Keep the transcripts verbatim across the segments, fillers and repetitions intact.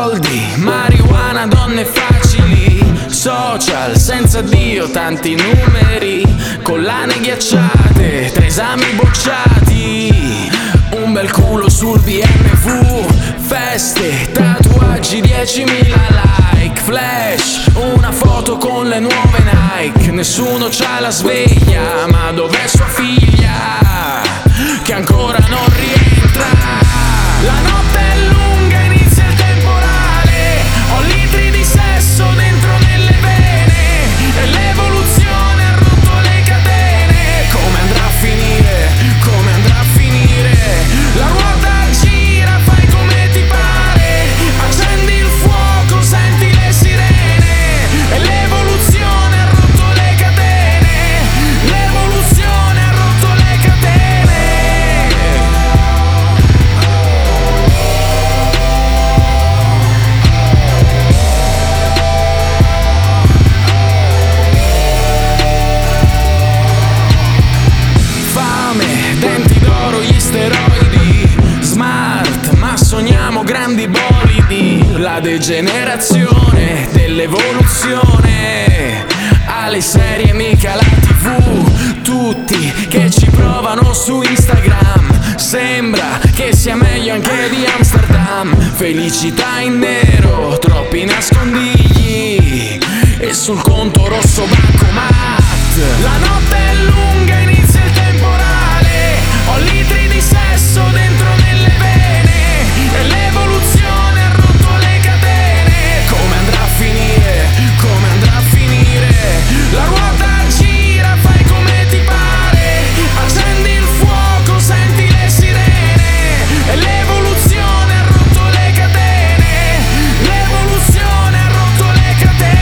Soldi, marijuana, donne facili, social senza Dio, tanti numeri, collane ghiacciate, tre esami bocciati, un bel culo sul B M W, feste, tatuaggi, diecimila like, flash, una foto con le nuove Nike. Nessuno c'ha la sveglia, ma dov'è sua figlia, che ancora non rientra? La notte è lunga, inizia il temporale, ho litri di sesso dentro nelle vene, e l'evoluzione ha rotto le catene. Come andrà a finire? Come andrà a finire? La ruota gira, fai come ti pare, accendi il fuoco, senti le sirene, e l'evoluzione ha rotto le catene, l'evoluzione ha rotto le catene. Fame, denti d'oro, gli steroidi, smart, ma sogniamo grandi bolidi. La degenerazione dell'evoluzione, alle serie mica la tivù, tutti che ci provano su Instagram, sembra che sia meglio anche di Amsterdam. Felicità in nero, troppi nascondigli, e sul conto rosso bancomat. La notte è lunga, inizia il temporale, ho litri di sesso dentro nelle vene, e l'evoluzione ha rotto le catene. Come andrà a finire? Come andrà a finire? La ruota gira, fai come ti pare, accendi il fuoco, senti le sirene, e l'evoluzione ha rotto le catene, l'evoluzione ha rotto le catene.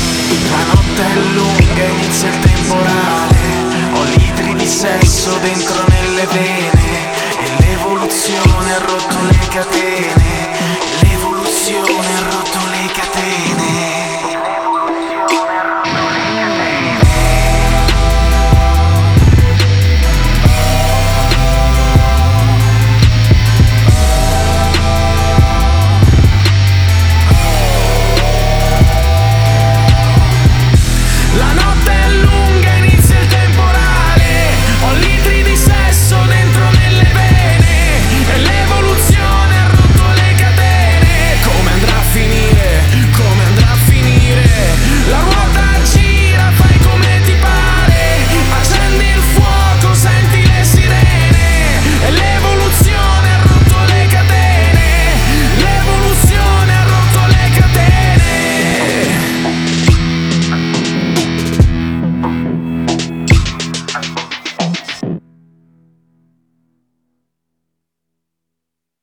La notte è lunga, inizia il temporale, ho litri di sesso dentro